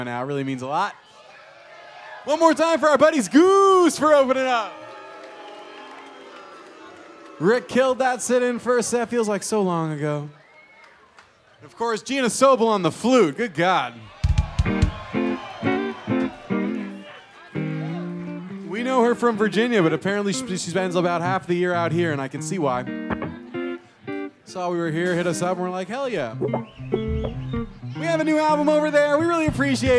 Now, it really means a lot. One more time for our buddies Goose for opening up. Rick killed that sit-in first set. Feels like so long ago. And of course, Gina Sobel on the flute. Good God. We know her from Virginia, but apparently she spends about half the year out here, and I can see why. Saw we were here, hit us up, and we're like, hell yeah. We have a new album over there. We really appreciate it.